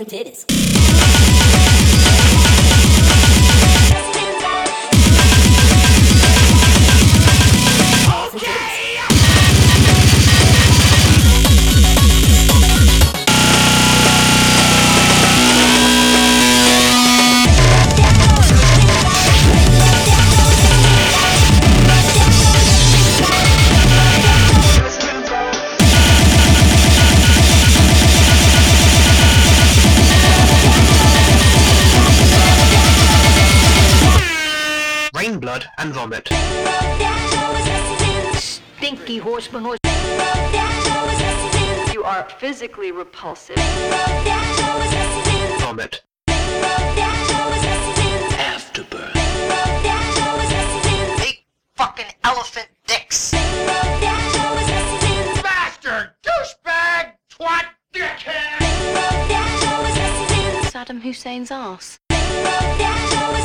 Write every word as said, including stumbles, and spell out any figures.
and titties. Rain, blood, and vomit. Stinky horseman horse. You are physically repulsive. Vomit. Afterbirth. Big fucking elephant dicks. Bastard! Douchebag! Twat! Dickhead! Saddam Hussein's ass.